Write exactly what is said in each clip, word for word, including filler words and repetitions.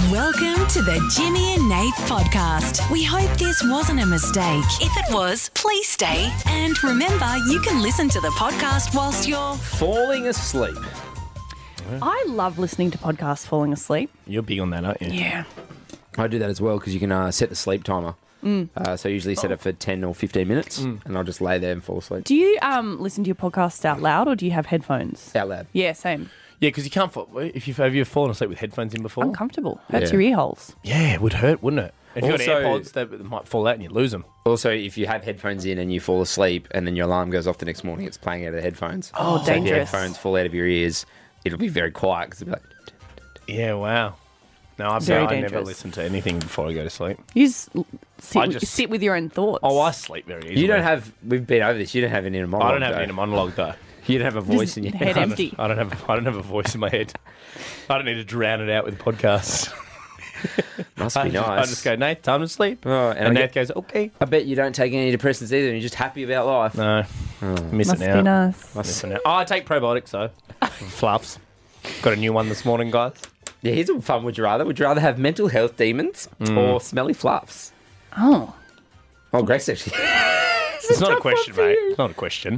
Welcome to the Jimmy and Nate podcast. We hope this wasn't a mistake. If it was, please stay. And remember, you can listen to the podcast whilst you're falling asleep. I love listening to podcasts falling asleep. You're big on that, aren't you? Yeah. I do that as well because you can uh, set the sleep timer. Mm. Uh, so I usually set it for ten or fifteen minutes Mm. and I'll just lay there and fall asleep. Do you um listen to your podcasts out loud or do you have headphones? Out loud. Yeah, same. Yeah, because you can't fall. If you've, have you fallen asleep with headphones in before? Uncomfortable. Hurts Yeah. your ear holes. Yeah, it would hurt, wouldn't it? If you've got Also- AirPods, they they might fall out and you lose them. Also, if you have headphones in and you fall asleep and then your alarm goes off the next morning, it's playing out of the headphones. Oh, So if your dangerous. headphones fall out of your ears, it'll be very quiet because it'll be like... Yeah, wow. No, I've Very I never dangerous. listen to anything before I go to sleep. You just l- sit, I with, just- sit with your own thoughts. Oh, I sleep very easily. You don't have... We've been over this. You don't have an inner monologue. I don't have though. an inner monologue though. You don't have a voice Just in your head head. I don't- empty. I don't have. I don't have a voice in my head. I don't need to drown it out with podcasts. Must I be just, nice. I just go, Nate, time to sleep. Oh, and and I Nate goes, okay. I bet you don't take any depressants either and you're just happy about life. No, miss Must it be now. nice. Miss it now. Oh, I take probiotics though. Fluffs. Got a new one this morning, guys. Yeah, here's a fun would you rather. Would you rather have mental health demons Mm. or smelly fluffs? Oh. Oh, Grace actually. It's not a tough one question, for mate. you. It's not a question.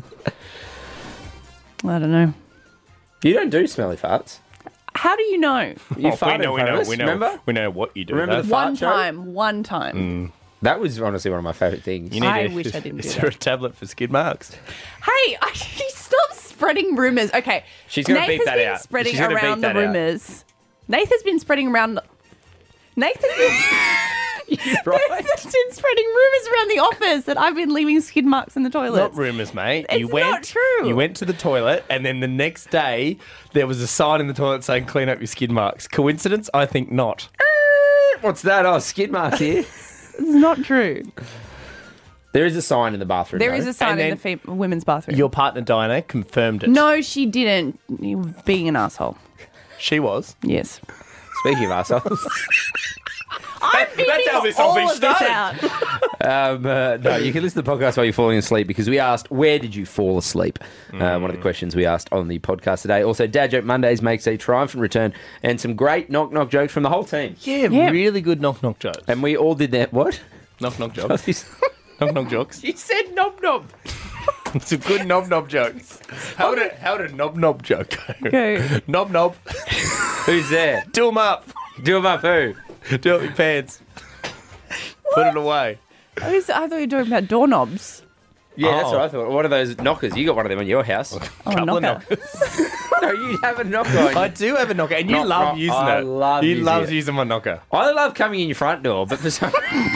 I don't know. You don't do smelly farts. How do you know? You Oh, we farted know, we know, Paris, we know, remember? we know what you do. Remember though. the fart One joke? time. One time. Mm. That was honestly one of my favourite things. You need I a- wish I didn't Is do there that. a tablet for skid marks? Hey, stop spreading rumours. Okay. She's gonna Nate beep has that been out. spreading She's gonna beep around the that out. rumours. Nath has been spreading around... Nath has been... right? Nath has been spreading rumours around the office that I've been leaving skid marks in the toilet. Not rumours, mate. It's you went, not true. You went to the toilet, and then the next day there was a sign in the toilet saying "Clean up your skid marks." Coincidence? I think not. What's that? Oh, skid marks here. It's not true. There is a sign in the bathroom. There though. is a sign And in the then fem- women's bathroom. Your partner Diana confirmed it. No, she didn't. You were being an asshole. she was. Yes. Speaking of assholes. I'm That's how this whole all thing of this started. out. Um, uh, no, you can listen to the podcast while you're falling asleep because we asked, where did you fall asleep? Uh, one of the questions we asked on the podcast today. Also, Dad Joke Mondays makes a triumphant return and some great knock-knock jokes from the whole team. Yeah, Yeah. really good knock knock jokes. And we all did that. What? knock knock jokes. knock knock jokes. You said knob knob. It's a good knob knob jokes. How would a how would a knob knob joke go? Go. Knob knob. Who's there? Do 'em up. Do them up who? Do it with your pants. Put it away. I, was, I thought you were talking about doorknobs. Yeah, that's Oh. what I thought. One of those knockers. You got one of them on your house. Oh, Couple of knocker. knockers. No, you have a knocker on I you. do have a knocker, and you Knock, love knock. using I it. love he using loves it. using my knocker. I love coming in your front door, but for some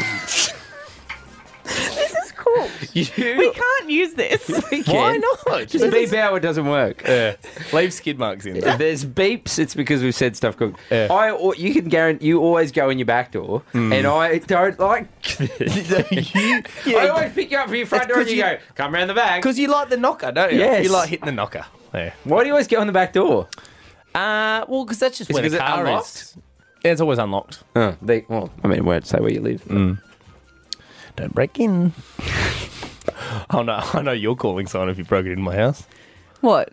This is cool. you, We can't use this. we can. Why not? Just beep out what doesn't work. Yeah. Leave skid marks in. If there's beeps, it's because we've said stuff. Cool. Yeah. I, or you can guarantee you always go in your back door, Hmm. and I don't like. you, I always pick you up from your front That's door, and 'cause you, you- go, come round the back. Because you like the knocker, don't you? Yes. You like hitting the knocker. Yeah. Why do you always go in the back door? Uh, well, because that's just Is where it the 'cause it's car unlocked? is. Yeah, it's always unlocked. Oh, they, well, I mean, where to say where you live. Hmm. Don't break in. Oh no, I know you're calling someone if you broke it in my house. What?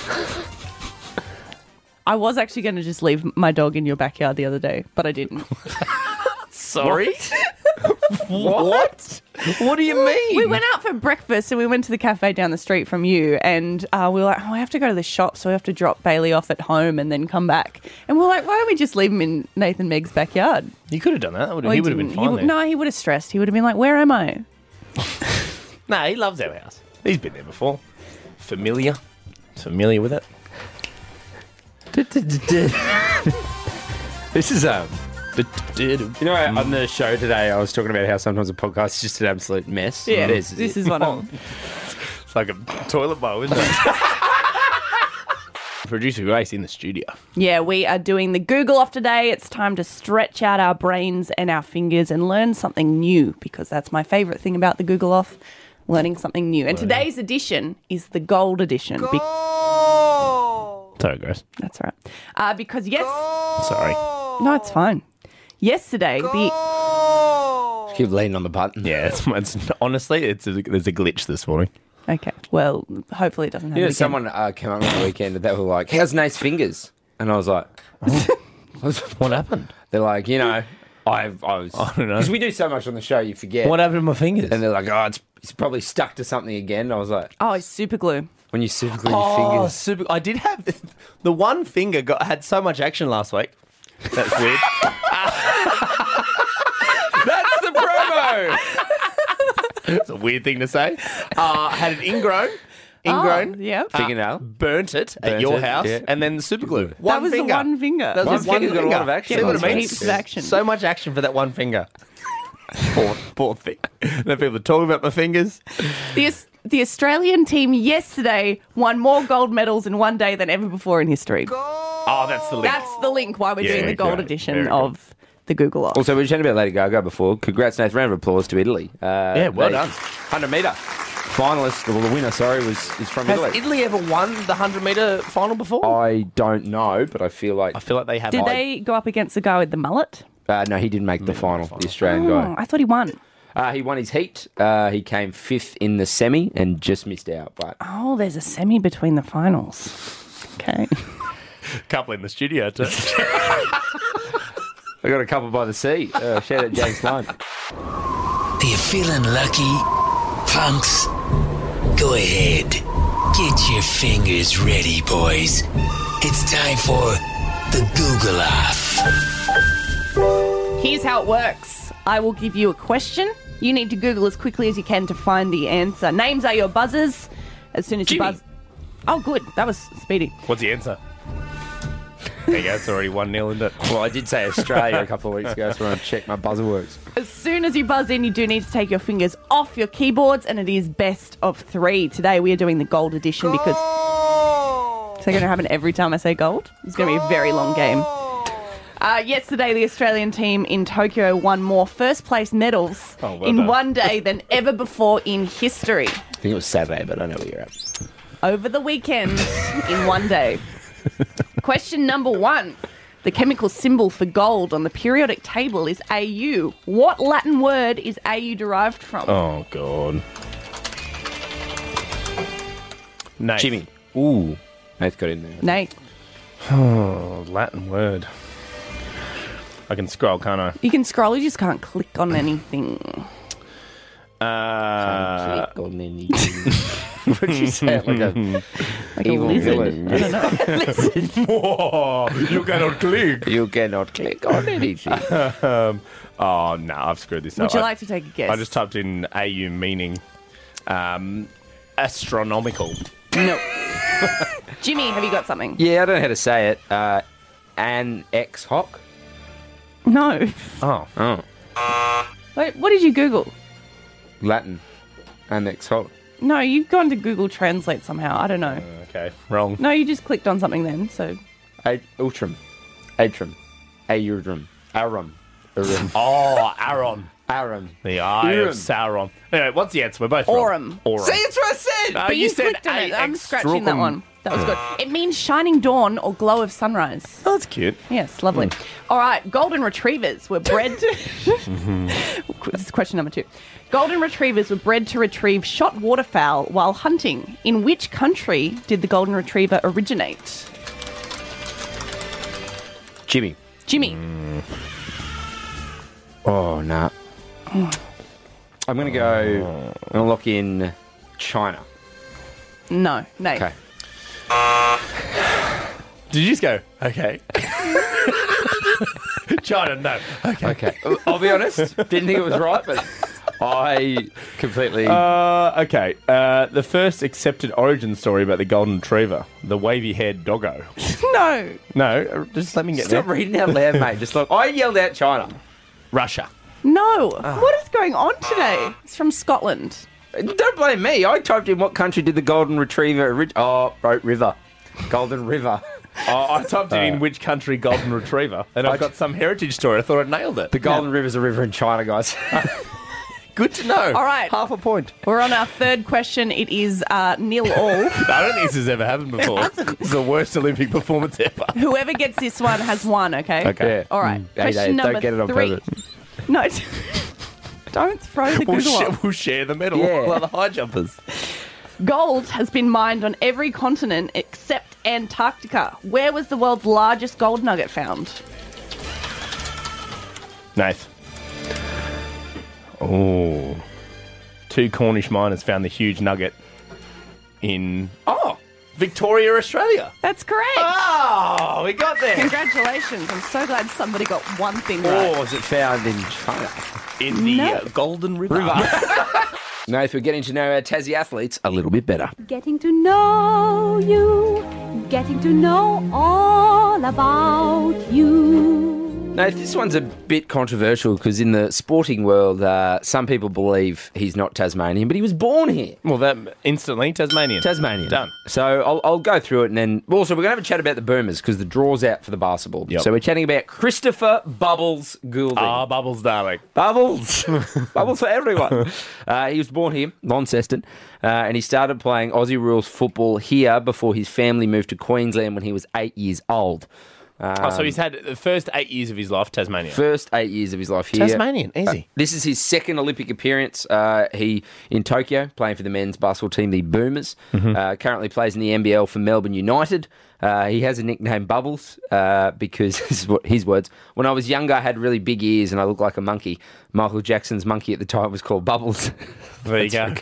I was actually going to just leave my dog in your backyard the other day, but I didn't. Sorry. What? What do you mean? We went out for breakfast and we went to the cafe down the street from you, and uh, we were like, oh, I have to go to the shop, so we have to drop Bailey off at home and then come back. And we we're like, why don't we just leave him in Nathan Meg's backyard? You could have done that. That would've- Well, he would have been didn't. fine He, there. No, he would have stressed. He would have been like, where am I? No, he loves our house. He's been there before. Familiar. Familiar with it. This is um. You You know, on the show today, I was talking about how sometimes a podcast is just an absolute mess. Yeah, it is. this is one of them. It's like a toilet bowl, isn't it? Producer Grace in the studio. Yeah, we are doing the Google off today. It's time to stretch out our brains and our fingers and learn something new, because that's my favourite thing about the Google off, learning something new. And today's edition is the gold edition. Be- Sorry, Grace. that's right. Uh, because yes, Sorry. no, it's fine. Yesterday, the Keep leaning on the button. Yeah, it's, it's honestly, it's a, there's a glitch this morning. okay, well, hopefully it doesn't happen You know, again. someone uh, came up on the weekend and they were like, how's Nate's fingers? And I was like, oh. What happened? They're like, you know, I've, I was... I don't know. Because we do so much on the show, you forget. What happened to my fingers? And they're like, oh, it's, it's probably stuck to something again. I was like, Oh, it's super glue. when you super glue your oh, fingers. super. I did have the one finger got had so much action last week. That's weird. That's the promo! It's a weird thing to say. Uh, had an ingrown, ingrown. Oh, yeah. uh, Fingernail. burnt it at Burnt your it, house, yeah. and then the super glue. That One was finger. the one finger. That was One just one finger's got a finger. lot of action. See what I Lots mean? of heaps of action. So much action for that one finger. poor, poor thing. Then people are talking about my fingers. The, Aus- the Australian team yesterday won more gold medals in one day than ever before in history. Oh, that's the link. That's the link why we're Yeah, doing the gold okay. edition Very good. of the Google Off. Also, we were chatting about Lady Gaga before. Congrats, Nathan. Round of applause to Italy. Uh, Yeah, well the done. one hundred metre finalist, or the winner, sorry, was is from Has Italy. Italy ever won the one hundred metre final before? I don't know, but I feel like... I feel like they have. Did they go up against the guy with the mullet? Uh, no, he didn't make the final, the Australian Oh, guy. I thought he won. Uh, he won his heat. Uh, he came fifth in the semi and just missed out. But Oh, there's a semi between the finals. Okay. couple in the studio too. I got a couple by the sea. Uh, shout out James Sloan. Are you feeling lucky, punks? Go ahead. Get your fingers ready, boys. It's time for the Google Off. Here's how it works. I will give you a question. You need to Google as quickly as you can to find the answer. Names are your buzzers. As soon as you Jimmy. buzz... Oh, good. That was speedy. What's the answer? There you go. It's already one nil, isn't it? Well, I did say Australia a couple of weeks ago, so I want to check my buzzer works. As soon as you buzz in, you do need to take your fingers off your keyboards, and it is best of three. Today we are doing the gold edition because... Is that going to happen every time I say gold? It's going to be a very long game. Uh, yesterday, the Australian team in Tokyo won more first-place medals Oh, well in done. one day than ever before in history. I think it was Saturday, but I know where you're at. Over the weekend in one day. Question number one. The chemical symbol for gold on the periodic table is A U. What Latin word is A U derived from? Oh God. Nate. Jimmy. Ooh. Nath got in there. Nate, Oh, Latin word. I can scroll, can't I? you can scroll, you just can't click on anything. Uh, Click on anything. What did you say? Like a Like evil a lizard. villain. I don't know. oh, you cannot click. You cannot click on anything. Um, oh no, I've screwed this up. Would you I- like to take a guess? I just typed in A U meaning um, astronomical. No. Jimmy, have you got something? Yeah, I don't know how to say it. Uh, an ex hoc. No. Oh, Oh, Wait, what did you Google? Latin. An ex hoc. No, you've gone to Google Translate somehow. I don't know. okay, wrong. No, you just clicked on something then, so... A- Ultram. Atrum. Aerodrum. Arum. Arum. Oh, Aaron. Arum. The eye Urim. of Sauron. Anyway, what's the answer? We're both Aurum. wrong. Aurum. See, that's what I said. No, But you, said clicked on it. A I'm X scratching that Strucum. one. That was good. It means shining dawn or glow of sunrise. Oh, that's cute. Yes, lovely. All right, golden retrievers were bred to... This is question number two. Golden retrievers were bred to retrieve shot waterfowl while hunting. In which country did the golden retriever originate? Jimmy. Jimmy. Oh, nah. I'm going to go... I'm going to lock in China. No, Nate. Okay. Did you just go, okay? China, no. Okay. Okay. I'll be honest. Didn't think it was right, but I completely... Uh, okay. Uh, the first accepted origin story about the golden retriever, the wavy-haired doggo. No. No, just let me get Stop there. reading out loud, mate. Just look. I yelled out China. Russia. No. Ah. What is going on today? It's from Scotland. Don't blame me. I typed in what country did the golden retriever... Orig- oh, wrote river. Golden river. Oh, I typed it in which country golden retriever, and I've got some heritage story. I thought I'd nailed it. The Golden River's a river in China, guys. Good to know. All right. Half a point. We're on our third question. It is uh, nil all. I don't think this has ever happened before. It's the worst Olympic performance ever. Whoever gets this one has won, okay? Okay. Yeah. All right. Hey, Question hey, number don't get it on three. purpose. No. Don't throw the We'll, Google sh- off. we'll share the medal Yeah. like the high jumpers. Gold has been mined on every continent except Antarctica. Where was the world's largest gold nugget found? Nath. Oh. Two Cornish miners found the huge nugget in, oh, Victoria, Australia. That's correct. Oh, we got there. Congratulations. I'm so glad somebody got one thing right. Or was it found in China? In the No. uh, Golden River. Nath, we're getting to know our Tassie athletes a little bit better. Getting to know you, getting to know all about you. Nath, this one's a bit controversial because in the sporting world, uh, some people believe he's not Tasmanian, but he was born here. Well, that instantly, Tasmanian. Tasmanian. Done. So I'll, I'll go through it and then also we're going to have a chat about the Boomers because the draw's out for the basketball. Yep. So we're chatting about Christopher Bubbles Goulding. Ah, Bubbles, darling. Bubbles. Bubbles for everyone. Uh, he was born here, Launceston, uh, and he started playing Aussie rules football here before his family moved to Queensland when he was eight years old. Um, Oh, so he's had the first eight years of his life, Tasmania. First eight years of his life here. Tasmanian, easy. Uh, this is his second Olympic appearance. Uh, he in Tokyo, playing for the men's basketball team, the Boomers. Mm-hmm. Uh, currently plays in the N B L for Melbourne United. Uh, he has a nickname Bubbles uh, because this is what his words. When I was younger, I had really big ears and I looked like a monkey. Michael Jackson's monkey at the time was called Bubbles. There you go.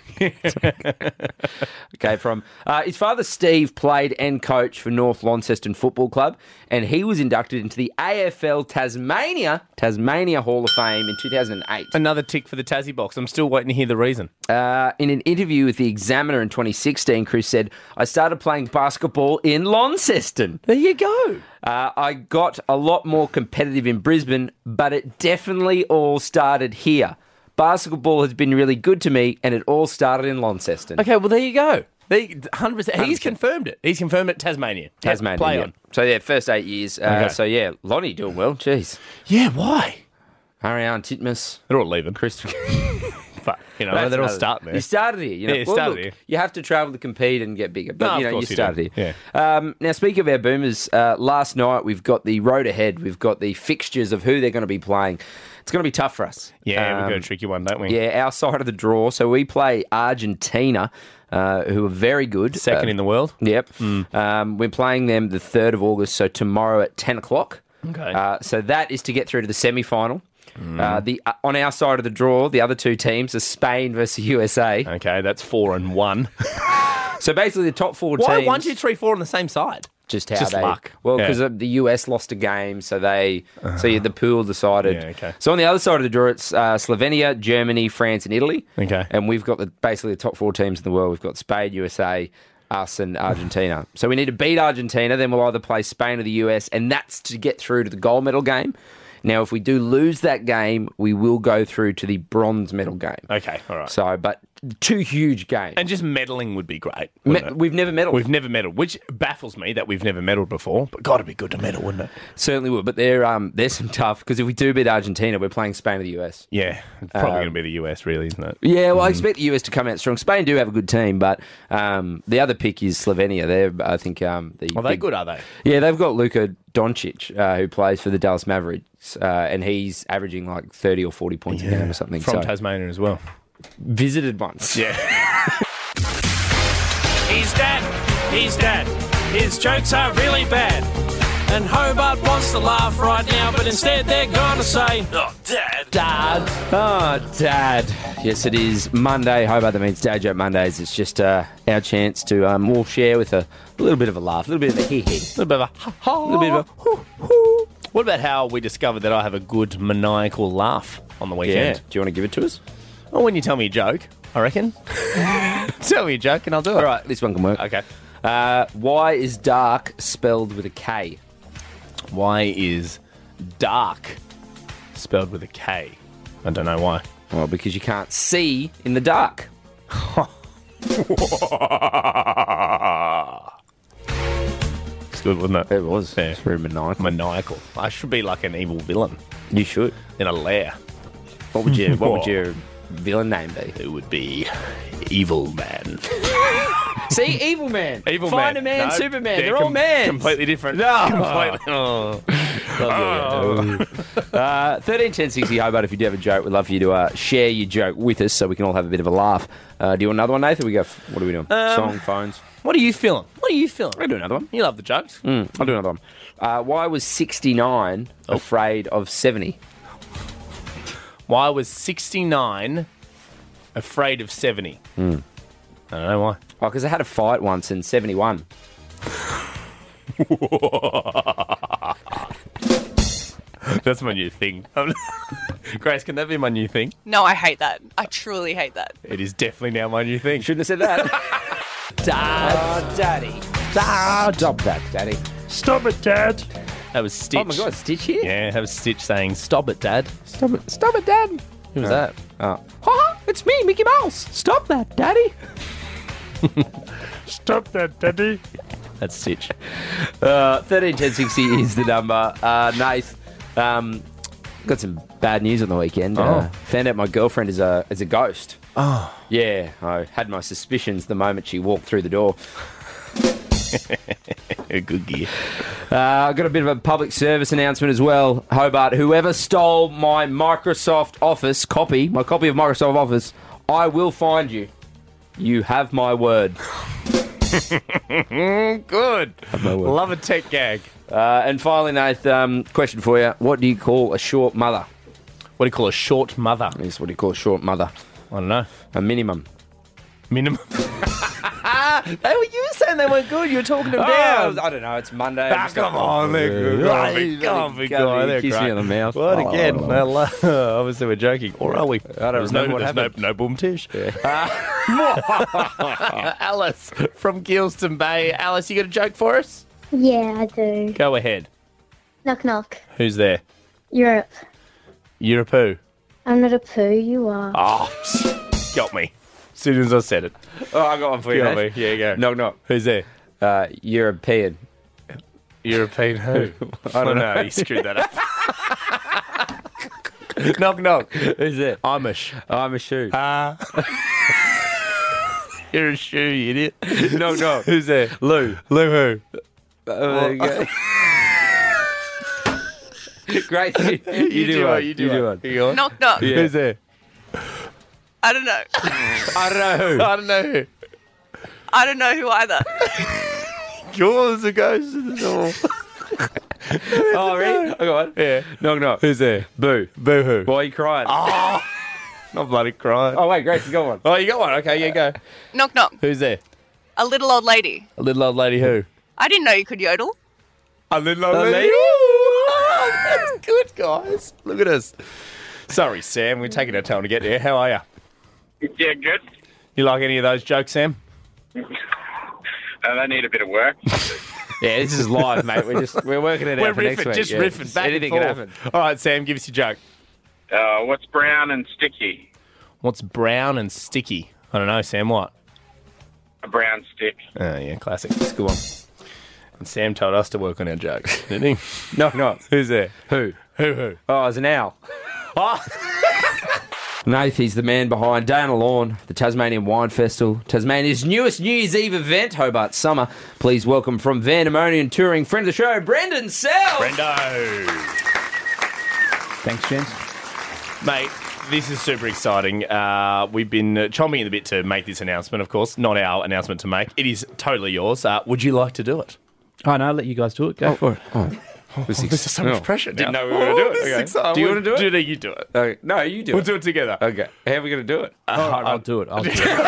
Okay, from uh, his father Steve played and coached for North Launceston Football Club, and he was inducted into the A F L Tasmania Tasmania Hall of Fame in two thousand eight. Another tick for the Tassie box. I'm still waiting to hear the reason. Uh, in an interview with the Examiner in twenty sixteen, Chris said, "I started playing basketball in Launceston. There you go. Uh, I got a lot more competitive in Brisbane, but it definitely all started here. Basketball has been really good to me, and it all started in Launceston." Okay, well, there you go. There, one hundred percent. He's one hundred percent. confirmed it. He's confirmed it. Tasmania. Yep, Tasmania. Play yeah. on. So, yeah, first eight years. Uh, Okay. So, yeah, Lonnie doing well. Jeez. Yeah, why? Ariane Titmus. They're all leaving. Chris. But, you know, That's they're all another- starting there. You started here. You know, Yeah, you Well, started look, here. You have to travel to compete and get bigger. But, No, you of know, you course you started do. here. Um, now, speaking of our Boomers, uh, last night we've got the road ahead. We've got the fixtures of who they're going to be playing. It's going to be tough for us. Yeah, we've got a Um, tricky one, don't we? Yeah, our side of the draw. So we play Argentina, uh, who are very good. Second Uh, in the world. Yep. Um, we're playing them the third of August, so tomorrow at ten o'clock. Okay. Uh, so that is to get through to the semi-final. Uh, the uh, on our side of the draw, the other two teams are Spain versus U S A. Okay, that's four and one. So basically, the top four Why teams. one, two, three, four on the same side? Just how Just they luck. Well, Yeah. because the U S lost a game, so they so yeah, the pool decided. Yeah, okay. So on the other side of the draw, it's uh, Slovenia, Germany, France, and Italy. Okay. And we've got the basically the top four teams in the world. We've got Spain, U S A, us, and Argentina. So we need to beat Argentina. Then we'll either play Spain or the U S, and that's to get through to the gold medal game. Now, if we do lose that game, we will go through to the bronze medal game. Okay, all right. So, but two huge games. And just meddling would be great. Me- wouldn't it? we've never medalled. We've never medalled, which baffles me that we've never medalled before. But God, it'd be good to medal, wouldn't it? Certainly would, but they're um there's some tough because if we do beat Argentina, we're playing Spain or the U S. Yeah, it's probably Um, going to be the U S, really, isn't it? Yeah, well, I expect the U S to come out strong. Spain do have a good team, but um, the other pick is Slovenia. They're, I think, um, the Are they big- good? Are they? Yeah, they've got Luka Doncic, uh, who plays for the Dallas Mavericks, uh, and he's averaging like thirty or forty points a game or something. From so, Tasmania as well. visited once. Yeah. He's dad, he's dad. His jokes are really bad. And Hobart wants to laugh right now, but instead they're gonna say, "Oh, Dad, Dad." Oh, Dad. Yes, it is Monday. Hobart, that means Dad Joke Mondays. It's just uh, our chance to um, all share with a, a little bit of a laugh, a little bit of a hee hee. A little bit of a ha ha. A little bit of a What about how we discovered that I have a good maniacal laugh on the Yeah. weekend? Do you want to give it to us? Well, when you tell me a joke, I reckon. Tell me a joke and I'll do it. All right, this one can work. Okay. Uh, why is dark spelled with a K? Why is dark spelled with a K? I don't know why. Well, because you can't see in the dark. It's good, wasn't it? It was. Yeah. It's very maniacal. Maniacal. I should be like an evil villain You should. in a lair. What would you? What would your villain name be? It would be Evil Man. See, Evil Man. Evil Find Man. a Man, No, Superman. they're They're all com- men. Completely different. No. Completely. Oh. Uh, thirteen ten sixty Hobart. If you do have a joke, we'd love for you to uh, share your joke with us so we can all have a bit of a laugh. Uh, do you want another one, Nathan? We go. F- what are we doing? Um, Song, phones. What are you feeling? What are you feeling? I'll do another one. You love the jokes. Mm, I'll do another one. Uh, why was sixty-nine Oh. afraid of seventy? Why was sixty-nine afraid of seventy? Hmm. I don't know why. Oh, because I had a fight once in seventy-one. That's my new thing. Grace, can that be my new thing? No, I hate that. I truly hate that. It is definitely now my new thing. Shouldn't have said that. Dad. Oh, Daddy. Dad. Stop that, Daddy. Stop it, Dad. That was Stitch. Oh, my God, Stitch here? Yeah, that was Stitch saying, stop it, Dad. Stop it. Stop it, Dad. Who was that? Oh. Ha! It's me, Mickey Mouse. Stop that, Daddy. Stop that, Daddy. That's Stitch. Uh, thirteen ten sixty is the number. Uh, Nath, um, got some bad news on the weekend. Oh. Uh, found out my girlfriend is a is a ghost. Oh. Yeah, I had my suspicions the moment she walked through the door. Good gear. Uh, I got a bit of a public service announcement as well. Hobart, whoever stole my Microsoft Office copy, my copy of Microsoft Office, I will find you. You have my word. Good. Love a tech gag. Uh, and finally, Nath, um, question for you. What do you call a short mother? What do you call a short mother? Yes, what do you call a short mother? I don't know. A minimum. Minimum. They were, you were saying they weren't good. You were talking them Oh, down. I don't know. It's Monday. Ah, come on, they're good. Come on, big- come on, big guy. They're Kiss me great. on the mouth. What Oh, again? oh, oh. Well, uh, obviously we're joking. Or are we? I don't There's remember no, what there's no, happened. no boom tish. Alice from Gilston Bay. Alice, you got a joke for us? Yeah, I do. Go ahead. Knock knock. Who's there? Europe. Europe who? I'm not a poo, you are. Oh, got me. As soon as I said it. Oh, I got one for you, Got Nath. me. Yeah, you go. Knock, knock. Who's there? Uh, European. European who? I don't know. You screwed that up. Knock, knock. Who's there? Amish. I'm a shoe. Ah. You're a shoe, you idiot. Knock, knock. Who's there? Lou. Lou who? Oh, there you go. Great. You, you, You do do one. it, you do you do it. one. You go on. Knock, knock. Yeah. Who's there? I don't know. I don't know who. I don't know who. I don't know who either. Yours a ghost in the door. Oh, really? I got one. Yeah. Knock, knock. Who's there? Boo. Boo hoo. Why are you crying? Oh, not bloody crying. Oh, wait, Grace, you got one. Oh, you got one. Okay, yeah, go. Knock, knock. Who's there? A little old lady. A little old lady who? I didn't know you could yodel. A little old A lady. lady? Ooh, that's good, guys. Look at us. Sorry, Sam. We're taking our time to get there. How are you? Yeah, good. You like any of those jokes, Sam? Uh, they need a bit of work. Yeah, this is live, mate. We're just we're working it We're out for next riffing, week. just yeah. riffing back Anything and can forth. happen. All right, Sam, give us your joke. Uh, what's brown and sticky? What's brown and sticky? I don't know, Sam. What? A brown stick. Oh, yeah, classic. That's a good one. And Sam told us to work on our jokes, didn't he? Knock, knock. Who's there? Who? Who, who? Oh, it's an owl. Nath, he's the man behind Day on the Lawn, the Tasmanian Wine Festival, Tasmania's newest New Year's Eve event, Hobart Summer. Please welcome from Vandemonian touring friend of the show, Brendan Self. Brendo. Thanks, gents. Mate, this is super exciting. Uh, we've been uh, chomping at the bit to make this announcement, of course. Not our announcement to make. It is totally yours. Uh, would you like to do it? Oh, no, I'll let you guys do it. Go for it. Oh, this is so much pressure now. Didn't know we were going to do it. This is Okay. exciting. Do you want to do it? Do you do it? Okay. No, you do We'll it. do it together. Okay. How are we going to do it? All right, I'll do it. I'll do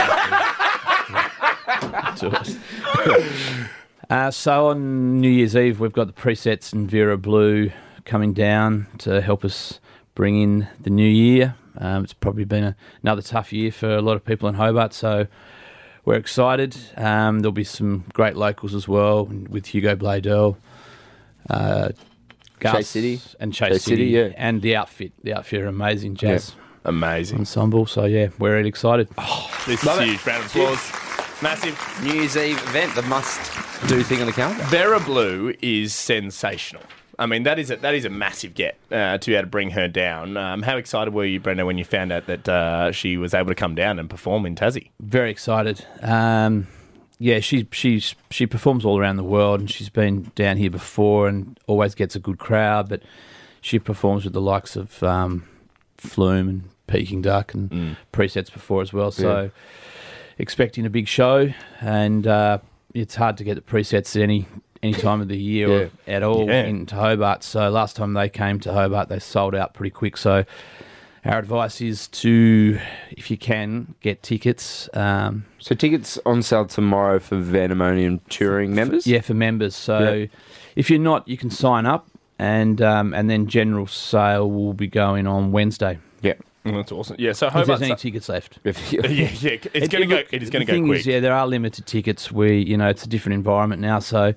it. do it. Uh, so on New Year's Eve, we've got the presets and Vera Blue coming down to help us bring in the new year. Um, it's probably been a, another tough year for a lot of people in Hobart, so we're excited. Um, there'll be some great locals as well with Hugo Bladel, uh, Gus Chase City. and Chase, Chase City, City, yeah. and the outfit. The outfit are amazing, jazz Amazing. ensemble. So yeah, we're really excited. This Love is it. huge. Round of applause. Massive. New Year's Eve event, the must-do thing on the calendar. Vera Blue is sensational. I mean, that is a, that is a massive get uh, to be able to bring her down. Um, how excited were you, Brenda, when you found out that uh, she was able to come down and perform in Tassie? Very excited. Um, yeah, she she's she performs all around the world, and she's been down here before, and always gets a good crowd. But she performs with the likes of um, Flume and Peking Duck and Mm. presets before as well. So Yeah. expecting a big show, and uh, it's hard to get the presets at any any time of the year or at all Yeah. into Hobart. So last time they came to Hobart, they sold out pretty quick. So our advice is to, if you can, get tickets. Um, So tickets on sale tomorrow for Vandemonium touring members? Yeah, for members. So Yeah. if you're not, you can sign up, and um, and then general sale will be going on Wednesday. Yeah. Mm, that's awesome. Yeah, so If there's Hobart. any tickets left. yeah, yeah, it's going to go. It is going to the go thing quick. Is, yeah, there are limited tickets. We, you know, it's a different environment now. So,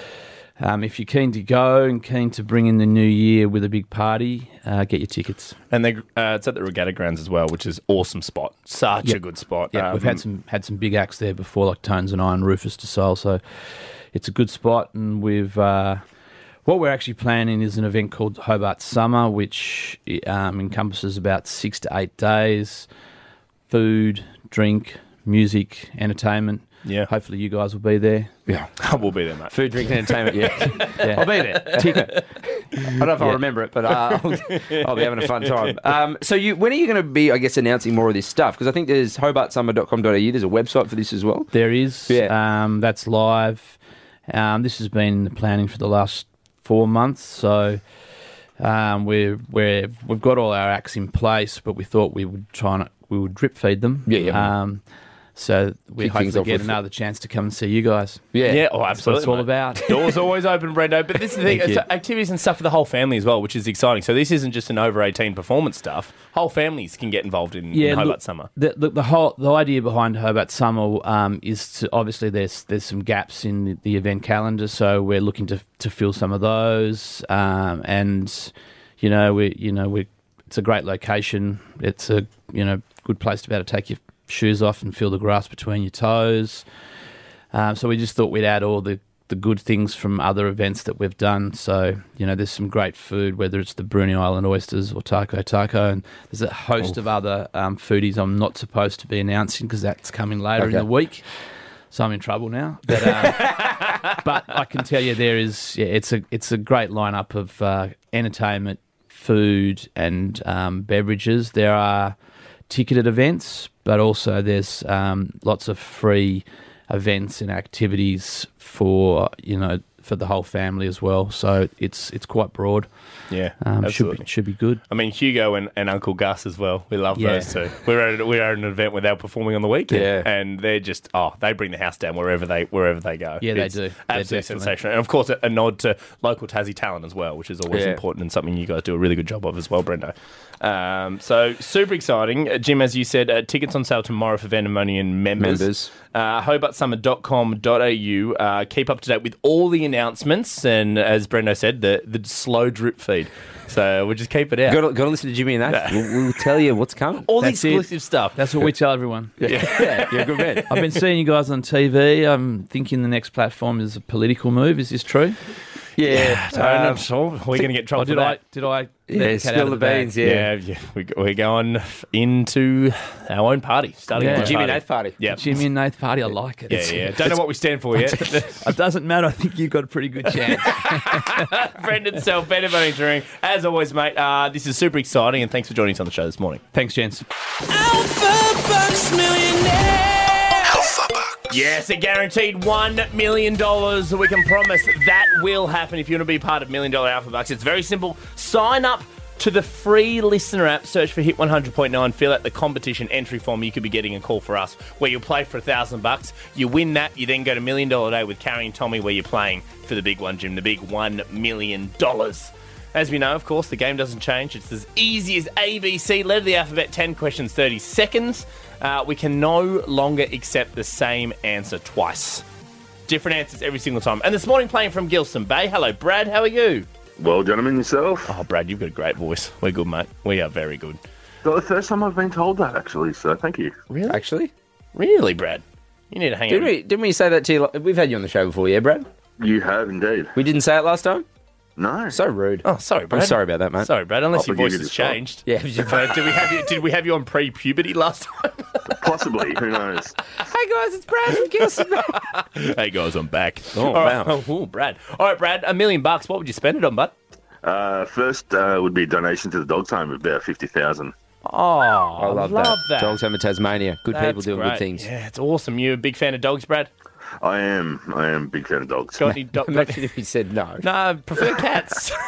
um, if you're keen to go and keen to bring in the new year with a big party, uh, get your tickets. And they, uh, it's at the Regatta Grounds as well, which is awesome spot. Such Yep. a good spot. Yeah, we've had some had some big acts there before, like Tones and I and Rufus to Soul. So, it's a good spot, and we've. Uh, What we're actually planning is an event called Hobart Summer, which um, encompasses about six to eight days. Food, drink, music, entertainment. Yeah. Hopefully you guys will be there. Yeah. We'll be there, mate. Food, drink, and entertainment, yeah. Yeah. I'll be there. Ticket. I don't know if I'll Yeah. remember it, but uh, I'll, I'll be having a fun time. Um, so you, when are you going to be, I guess, announcing more of this stuff? Because I think there's hobart summer dot com dot a u. There's a website for this as well. There is. Yeah. Um, that's live. Um, this has been the planning for the last four months. So um, we're, we're, we've got all our acts in place, but we thought we would try and we would drip feed them. Yeah, yeah. Um, so we Kick things hopefully off get with- another chance to come and see you guys. Yeah. Yeah, oh, That's what absolutely. it's all mate. about. Doors always open, Brendo. But this is the thing, Thank it's you. activities and stuff for the whole family as well, which is exciting. So this isn't just an over eighteen performance stuff. Whole families can get involved in, in Hobart look, Summer. The, the, the whole the idea behind Hobart Summer um, is to, obviously there's there's some gaps in the, the event calendar, so we're looking to to fill some of those. Um, and you know we you know we it's a great location. It's a you know good place to be able to take your shoes off and feel the grass between your toes. Um, so we just thought we'd add all the the good things from other events that we've done. So, you know, there's some great food, whether it's the Bruny Island oysters or Taco Taco, and there's a host Oh. of other um, foodies I'm not supposed to be announcing because that's coming later Okay. in the week. So I'm in trouble now. But, um, but I can tell you there is, yeah, it's a it's a great lineup of uh, entertainment, food and um, beverages. There are ticketed events, but also there's um, lots of free events and activities for you know for the whole family as well. So it's it's quite broad. Yeah, Um, should absolutely. be should be good. I mean, Hugo and, and Uncle Gus as well. We love Yeah. those two. We're at, we're at an event where they're performing on the weekend, Yeah. and they're just oh, they bring the house down wherever they wherever they go. Yeah, they It's do. They're Absolutely definitely- sensational, and of course, a, a nod to local Tassie talent as well, which is always Yeah. important and something you guys do a really good job of as well, Brendo. Um, so super exciting, uh, Jim. As you said, uh, tickets on sale tomorrow for Vandemonium members. Members. Uh, hobart summer dot com dot a u. Uh, keep up to date with all the announcements, and as Brendo said, the the slow drip feed. So we'll just keep it out. Got to, got to listen to Jimmy and that. We'll, we'll tell you what's coming. all the That's it. exclusive stuff. That's what we tell everyone. Yeah, you're a good man. I've been seeing you guys on T V. I'm thinking the next platform is a political move. Is this true? Yeah, I'm um, sure we're going to get in trouble Or did for I? that. Did I? yeah, let the cat spill out the of bag? beans. Yeah, Yeah, yeah, we, we're going into our own party. Starting Yeah. our own The Jimmy and party. Nath party. Yeah, Jimmy and Nath party. I like it. yeah, yeah. Don't know what we stand for yet. It doesn't matter. I think you've got a pretty good chance. Brendan Self, better volunteering. As always, mate. Uh, this is super exciting, and thanks for joining us on the show this morning. Thanks, gents. Alpha Bucks Millionaire. Yes, a guaranteed one million dollars. We can promise that will happen if you want to be part of Million Dollar Alpha Bucks. It's very simple. Sign up to the free listener app. Search for Hit one hundred point nine. Fill out the competition entry form. You could be getting a call for us where you'll play for a thousand bucks. You win that. You then go to Million Dollar Day with Carrie and Tommy where you're playing for the big one, Jim. The big one million dollars. As we know, of course, the game doesn't change. It's as easy as A B C. Letter of the alphabet, ten questions, thirty seconds. Uh, we can no longer accept the same answer twice. Different answers every single time. And this morning, playing from Gilson Bay. Hello, Brad. How are you? Well, gentlemen, yourself. Oh, Brad, you've got a great voice. We're good, mate. We are very good. It's the first time I've been told that, actually, so thank you. Really? Actually, Really, Brad? You need to hang didn't out. we? Didn't we say that to you? We've had you on the show before, yeah, Brad? You have indeed. We didn't say it last time. No. So rude. Oh, sorry, Brad. I'm sorry about that, mate. Sorry, Brad. Unless I'll your voice forgive you has this time. changed. Yeah. Uh, did we have you? Did we have you on pre-puberty last time? Possibly, who knows? Hey guys, it's Brad from Gilson. Hey guys, I'm back. Oh, All right. wow. Oh, Brad. All right, Brad. A million bucks. What would you spend it on, bud? Uh, first uh, would be a donation to the Dogs Home of about fifty thousand Oh, I love, that. that. Dogs Home in Tasmania. Good people That's doing great. good things. Yeah, it's awesome. You a big fan of dogs, Brad? I am. I am a big fan of dogs. Got any dogs? Imagine if he said no. No, prefer cats.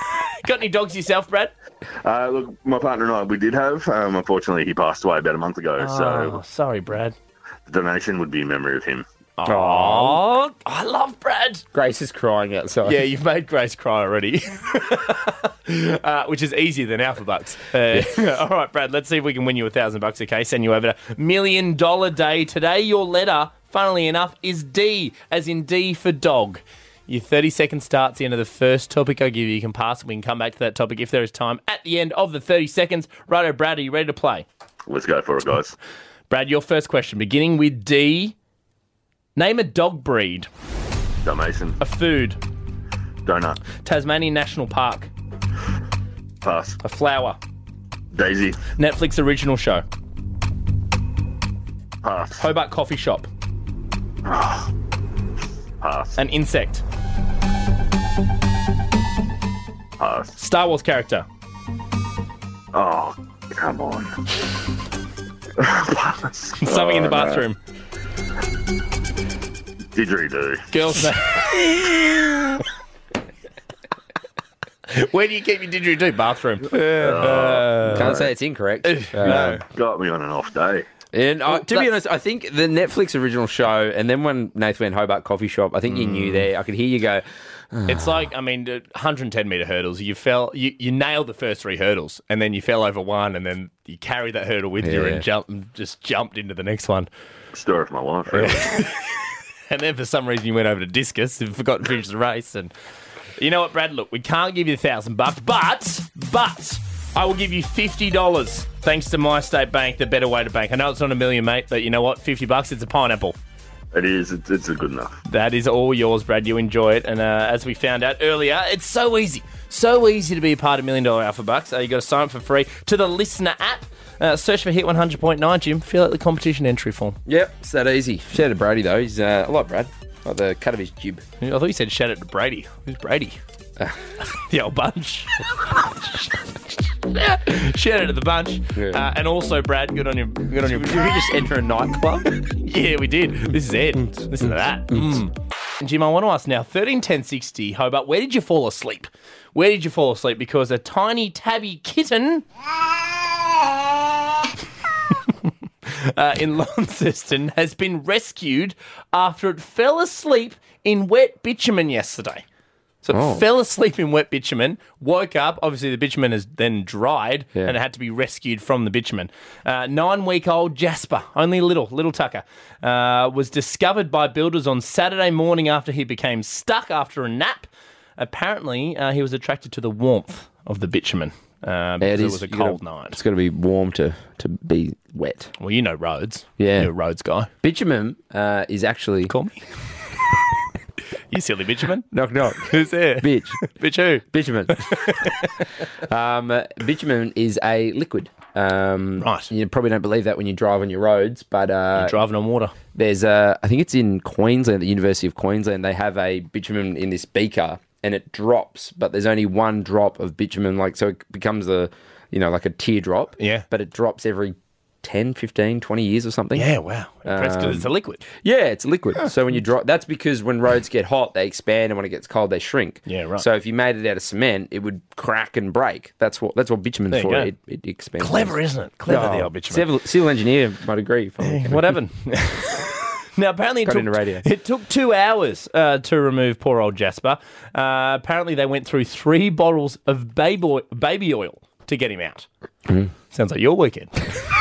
Got any dogs yourself, Brad? Uh, look, my partner and I, we did have. Um, unfortunately, he passed away about a month ago. Oh, so sorry, Brad. the donation would be in memory of him. Oh, I love Brad. Grace is crying outside. Yeah, you've made Grace cry already, uh, which is easier than Alpha Bucks. Uh, all right, Brad, let's see if we can win you a thousand bucks, okay? Send you over to Million Dollar Day. Today, your letter, funnily enough, is D, as in D for dog. Your thirty seconds starts the end of the first topic I give you. You can pass it. We can come back to that topic if there is time at the end of the thirty seconds. Righto, Brad, are you ready to play? Let's go for it, guys. Brad, your first question, beginning with D. Name a dog breed. Dalmatian. A food. Donut. Tasmanian National Park. Pass. A flower. Daisy. Netflix original show. Pass. Hobart Coffee Shop. Pass. An insect. Pass. Star Wars character. Oh, come on. Pass. Something in the Oh, no. bathroom. Didgeridoo. Girls' name. Where do you keep your didgeridoo? Bathroom. Uh, Can't say it's incorrect. No. Got me on an off day. And I, to be honest, I think the Netflix original show, and then when Nathan went Hobart Coffee Shop, I think you knew there. I could hear you go. It's like, I mean, the one hundred ten metre hurdles. You fell, you, you nailed the first three hurdles, and then you fell over one, and then you carried that hurdle with you Yeah. and jumped, and just jumped into the next one. Story of my life, really. And then for some reason you went over to discus and forgot to finish the race. And you know what, Brad? Look, we can't give you a thousand bucks, but but I will give you fifty dollars thanks to My State Bank, the better way to bank. I know it's not a million, mate, but you know what? Fifty bucks, it's a pineapple. It is. It's, it's good enough. That is all yours, Brad. You enjoy it. And uh, as we found out earlier, it's so easy. So easy to be a part of Million Dollar Alpha Bucks. Uh, you got to sign up for free to the Listener app. Uh, search for Hit one hundred point nine, Jim. Fill out the competition entry form. Yep, it's that easy. Shout out to Brady, though. He's uh, I like Brad. I like the cut of his jib. I thought you said shout out to Brady. Who's Brady? The old bunch. Shout out to the bunch. Yeah. Uh, and also, Brad, good on your good on your. Did we just enter a nightclub? Yeah, we did. This is it. Listen to that. Mm. And Jim, I want to ask now, thirteen ten sixty, Hobart, where did you fall asleep? Where did you fall asleep? Because a tiny tabby kitten uh, in Launceston has been rescued after it fell asleep in wet bitumen yesterday. So it Oh. fell asleep in wet bitumen, woke up. Obviously, the bitumen has then dried Yeah. and it had to be rescued from the bitumen. Uh, nine-week-old Jasper, only little, little Tucker, uh, was discovered by builders on Saturday morning after he became stuck after a nap. Apparently, uh, he was attracted to the warmth of the bitumen uh, because it, was a you gotta- cold night. It's got to be warm to, to be wet. Well, you know roads. Yeah. You're a roads guy. Bitumen uh, is actually... Call me. You silly bitumen. Knock, knock. Who's there? Bitch. Bitch who? Bitumen. um, uh, bitumen is a liquid. Um, Right. You probably don't believe that when you drive on your roads, but uh, You're driving on water. there's a, I think it's in Queensland, the University of Queensland, they have a bitumen in this beaker and it drops, but there's only one drop of bitumen, like, so it becomes a, you know, like a teardrop. Yeah. But it drops every ten, fifteen, twenty years or something. Yeah, wow. Impressed because Um, it's a liquid. Yeah, it's liquid. So when you drop, that's because when roads get hot, they expand, and when it gets cold, they shrink. Yeah, right. So if you made it out of cement, it would crack and break. That's what that's what bitumen's There you for. go. It, it expands. Clever, isn't it? Clever, the Oh, old bitumen. Civil, civil engineer might agree. If I'm- What happened? Now, apparently it Got took, into radio. it took two hours uh, to remove poor old Jasper. Uh, apparently they went through three bottles of baby oil, baby oil to get him out. Mm. Sounds like your weekend.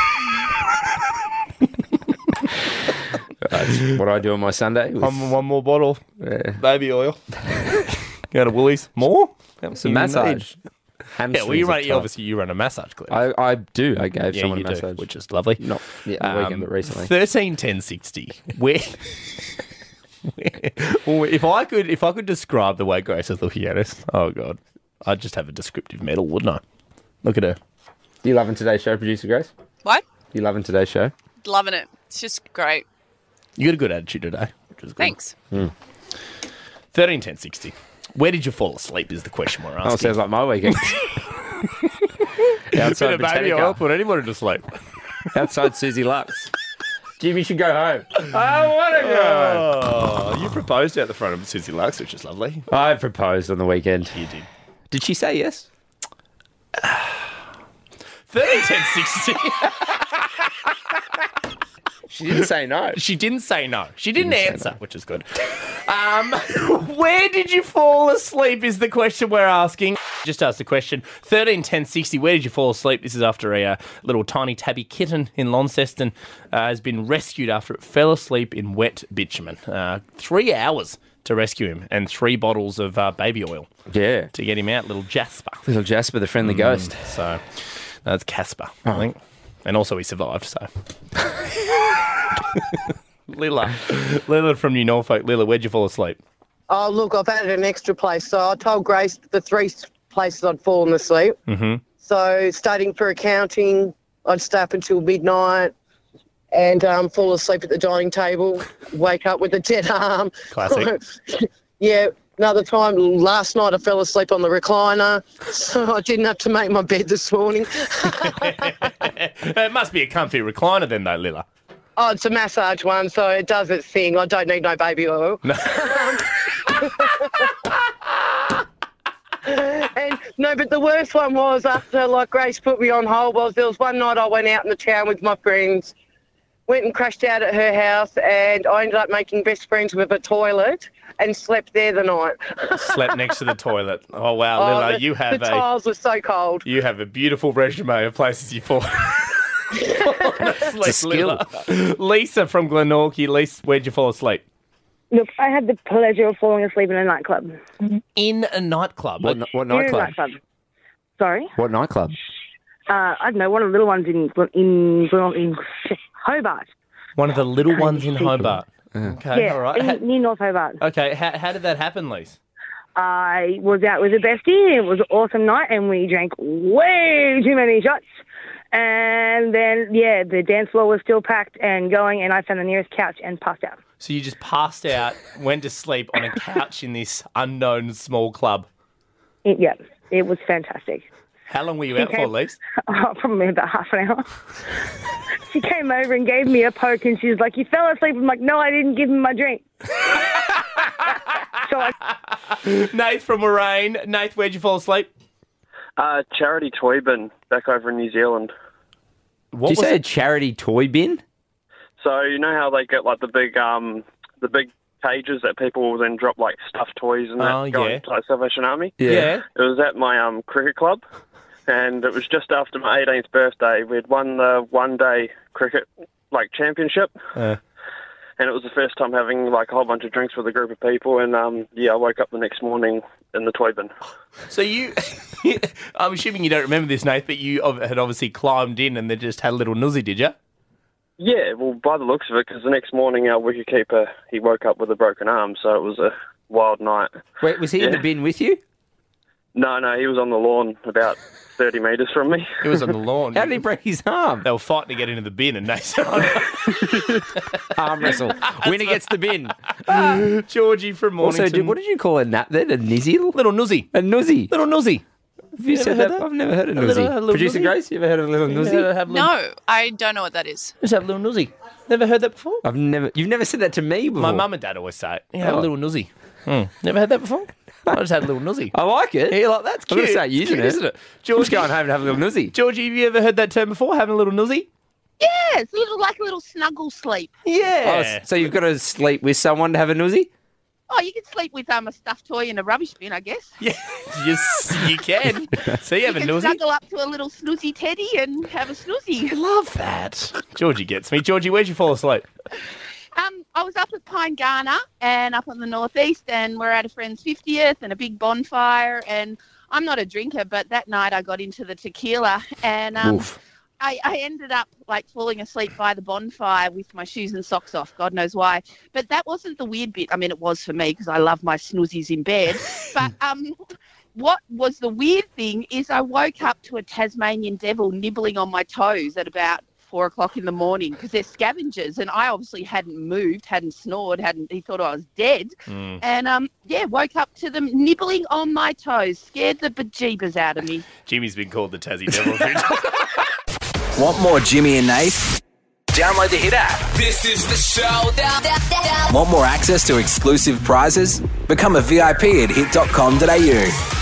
That's what I do on my Sunday. with one, one more bottle, Yeah. baby oil. Go to Woolies. More? Some massage. Yeah, Hamstrings well, you are run, you tough. obviously you run a massage clinic. I, I do. I gave yeah, someone you a massage. do, which is lovely. Not yeah, the weekend, but recently. Thirteen ten sixty. Where? Well, if I could, if I could describe the way Grace is looking at us, oh god, I'd just have a descriptive medal, wouldn't I? Look at her. You loving today's show, producer Grace? What? You loving today's show? Loving it. It's just great. You got a good attitude today, which is good. Thanks. Thirteen ten sixty. Where did you fall asleep? Is the question we're asking. Oh, sounds like my weekend. Outside Bit of baby Botanica. oil put anybody to sleep. Outside Susie Lux. Jim, you should go home. I want to go. Oh, you proposed out the front of Susie Lux, which is lovely. I proposed on the weekend. You did. Did she say yes? thirteen ten sixty. She didn't say no. She didn't say no. She didn't, didn't answer, no. Which is good. Um, where did you fall asleep is the question we're asking. Just ask the question. thirteen ten sixty, where did you fall asleep? This is after a uh, little tiny tabby kitten in Launceston uh, has been rescued after it fell asleep in wet bitumen. Uh, three hours to rescue him and three bottles of uh, baby oil. Yeah. To get him out, little Jasper. Little Jasper, the friendly mm, ghost. So that's Casper, oh. I think. And also he survived, so... Lila. Lila from New Norfolk. Lila, where'd you fall asleep? Oh, look, I've added an extra place. So I told Grace the three places I'd fallen asleep. Mm-hmm. So studying for accounting, I'd stay up until midnight and um, fall asleep at the dining table, wake up with a dead arm. Classic. Yeah. Another time, last night I fell asleep on the recliner, so I didn't have to make my bed this morning. It must be a comfy recliner then, though, Lila. Oh, it's a massage one, so it does its thing. I don't need no baby oil. No. and no, but the worst one was after, like, Grace put me on hold, was there was one night I went out in the town with my friends, went and crashed out at her house, and I ended up making best friends with a toilet and slept there the night. Slept next to the toilet. Oh, wow, Oh, Lila, the, you have the a... tiles were so cold. You have a beautiful resume of places you fall. It's a skill. Lila. Lisa from Glenorchy. Lisa, where'd you fall asleep? Look, I had the pleasure of falling asleep in a nightclub. In a nightclub? What, what In a nightclub? nightclub. Sorry? What nightclub? Uh, I don't know, one of the little ones in in, in Hobart. One of the little ones in Hobart. Okay, yeah, all right. in, Ha- near North Hobart. okay, how, how did that happen, Lise? I was out with a bestie. It was an awesome night, and we drank way too many shots. And then, yeah, the dance floor was still packed and going, and I found the nearest couch and passed out. So you just passed out, went to sleep on a couch in this unknown small club. It, yeah, it was fantastic. How long were you She out for, came- Lise? Oh, probably about half an hour. She came over and gave me a poke, and she was like, "You fell asleep." I'm like, "No, I didn't give him my drink." so I- Nath from Moraine. Nath, where'd you fall asleep? Uh, charity toy bin back over in New Zealand. Did you say a charity toy bin? So you know how they get like the big, um, the big cages that people will then drop like stuffed toys and that Oh, go yeah. into like Salvation Army? Yeah. Yeah. It was at my um cricket club, and it was just after my eighteenth birthday. We'd won the one day cricket like championship. Uh. And it was the first time having like a whole bunch of drinks with a group of people, and um, yeah, I woke up the next morning in the toy bin. So you, I'm assuming you don't remember this, Nath, but you ob- had obviously climbed in and then just had a little nuzzy, did you? Yeah, well, by the looks of it, because the next morning our wicketkeeper, he woke up with a broken arm, so it was a wild night. Wait, was he in Yeah. the bin with you? No, no, he was on the lawn about thirty metres from me. He was on the lawn. How did he break his arm? They were fighting to get into the bin, and Nath said, Arm wrestle. Winner gets the bin. Georgie from Mornington. Also, did, what did you call a nut then? A nizzy? Little nuzzy. A nuzzy. Little nuzzy. Have you You said ever that? heard that? I've never heard of A little- nuzzy. a little Producer nuzzy? Grace, you ever heard of a little nuzzy? No, I don't know what that is. Just have a little nuzzy. Never heard that before? I've never. You've never said that to me before. My mum and dad always say it. Yeah, Oh. a little nuzzy. Hmm. Never had that before? I just had a little nuzzy. I like it. Yeah, like, that's I'm cute. gonna start It's using cute, it. isn't it? George, just going home and have a little nuzzy. Georgie, have you ever heard that term before, having a little nuzzy? Yeah, it's a little, like a little snuggle sleep. Yeah. Oh, so you've got to sleep with someone to have a nuzzy? Oh, you can sleep with um, a stuffed toy in a rubbish bin, I guess. Yeah, yes, you can. So you have You a can nuzzy? snuggle up to a little snoozy teddy and have a snoozy. Love that. Georgie gets me. Georgie, where'd you fall asleep? Um, I was up at Pine Garner and up on the northeast, and we're at a friend's fiftieth and a big bonfire. And I'm not a drinker, but that night I got into the tequila, and um, Oof. I, I ended up like falling asleep by the bonfire with my shoes and socks off. God knows why. But that wasn't the weird bit. I mean, it was for me because I love my snoozies in bed. But um, what was the weird thing is I woke up to a Tasmanian devil nibbling on my toes at about four o'clock in the morning because they're scavengers, and I obviously hadn't moved, hadn't snored, hadn't. He thought I was dead, Mm. and um, yeah, woke up to them nibbling on my toes, scared the bejeebers out of me. Jimmy's been called the Tassie Devil a few times. Want more Jimmy and Nath? Download the Hit app. This is the show. Want more access to exclusive prizes? Become a V I P at hit dot com dot a u.